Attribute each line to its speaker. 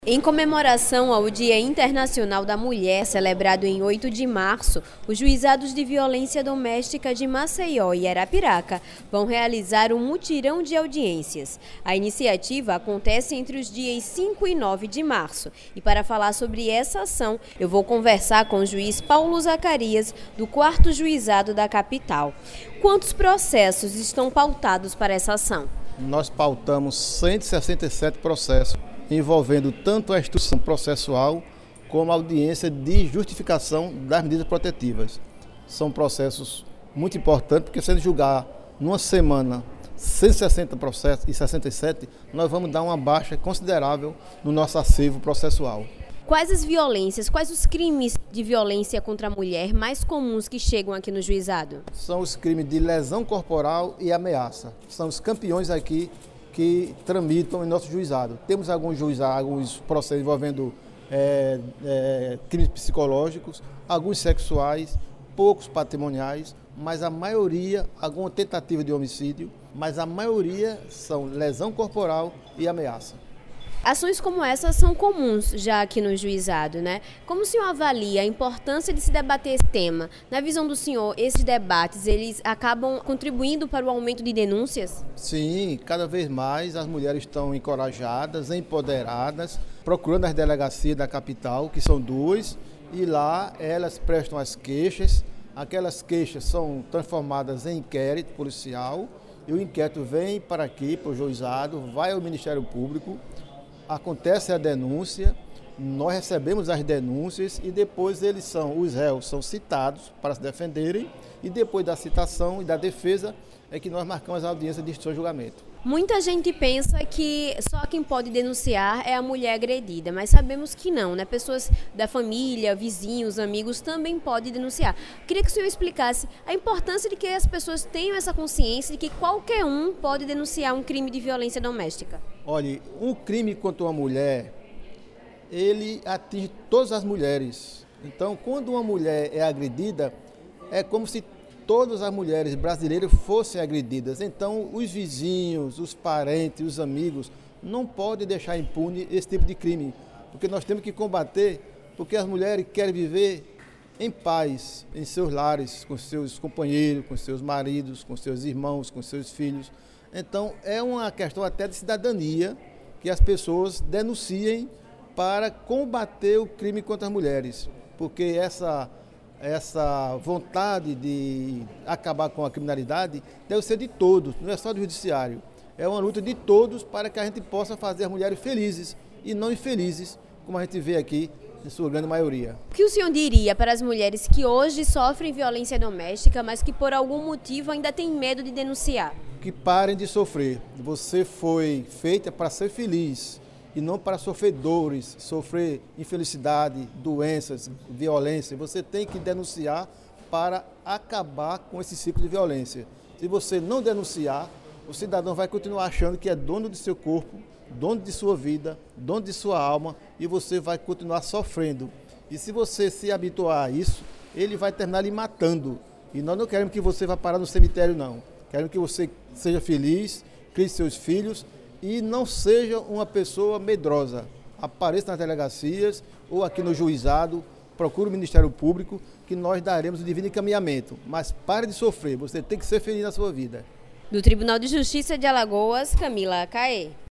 Speaker 1: Em comemoração ao Dia Internacional da Mulher, celebrado em 8 de março, os juizados de violência doméstica de Maceió e Arapiraca vão realizar um mutirão de audiências. A iniciativa acontece entre os dias 5 e 9 de março. E para falar sobre essa ação, eu vou conversar com o juiz Paulo Zacarias, do 4º Juizado da capital. Quantos processos estão pautados para essa ação?
Speaker 2: Nós pautamos 167 processos, envolvendo tanto a instrução processual como a audiência de justificação das medidas protetivas. São processos muito importantes, porque se a gente julgar numa semana 160 processos e 67, nós vamos dar uma baixa considerável no nosso acervo processual.
Speaker 1: Quais as violências, quais os crimes de violência contra a mulher mais comuns que chegam aqui no juizado?
Speaker 2: São os crimes de lesão corporal e ameaça. São os campeões aqui que tramitam em nosso juizado. Temos alguns processos envolvendo crimes psicológicos, alguns sexuais, poucos patrimoniais, mas a maioria, alguma tentativa de homicídio, mas a maioria são lesão corporal e ameaça.
Speaker 1: Ações como essas são comuns já aqui no juizado, né? Como o senhor avalia a importância de se debater esse tema? Na visão do senhor, esses debates, eles acabam contribuindo para o aumento de denúncias?
Speaker 2: Sim, cada vez mais as mulheres estão encorajadas, empoderadas, procurando as delegacias da capital, que são 2, e lá elas prestam as queixas. Aquelas queixas são transformadas em inquérito policial, e o inquérito vem para aqui, para o juizado, vai ao Ministério Público. Acontece a denúncia, nós recebemos as denúncias e depois os réus são citados para se defenderem e depois da citação e da defesa é que nós marcamos a audiência de instrução e julgamento.
Speaker 1: Muita gente pensa que só quem pode denunciar é a mulher agredida, mas sabemos que não, né? Pessoas da família, vizinhos, amigos também podem denunciar. Queria que o senhor explicasse a importância de que as pessoas tenham essa consciência de que qualquer um pode denunciar um crime de violência doméstica.
Speaker 2: Olha, um crime contra uma mulher, ele atinge todas as mulheres. Então, quando uma mulher é agredida, é como se todas as mulheres brasileiras fossem agredidas. Então, os vizinhos, os parentes, os amigos não podem deixar impune esse tipo de crime, porque nós temos que combater, porque as mulheres querem viver em paz, em seus lares, com seus companheiros, com seus maridos, com seus irmãos, com seus filhos. Então, é uma questão até de cidadania que as pessoas denunciem para combater o crime contra as mulheres, porque essa vontade de acabar com a criminalidade deve ser de todos, não é só do judiciário. É uma luta de todos para que a gente possa fazer as mulheres felizes e não infelizes, como a gente vê aqui, em sua grande maioria.
Speaker 1: O que o senhor diria para as mulheres que hoje sofrem violência doméstica, mas que por algum motivo ainda têm medo de denunciar?
Speaker 2: Que parem de sofrer. Você foi feita para ser feliz e não para sofrer dores, sofrer infelicidade, doenças, violência. Você tem que denunciar para acabar com esse ciclo de violência. Se você não denunciar, o cidadão vai continuar achando que é dono de seu corpo, dono de sua vida, dono de sua alma, e você vai continuar sofrendo. E se você se habituar a isso, ele vai terminar lhe matando. E nós não queremos que você vá parar no cemitério, não. Queremos que você seja feliz, crie seus filhos e não seja uma pessoa medrosa. Apareça nas delegacias ou aqui no juizado, procure o Ministério Público, que nós daremos o devido encaminhamento. Mas pare de sofrer, você tem que ser feliz na sua vida.
Speaker 1: Do Tribunal de Justiça de Alagoas, Camila Caê.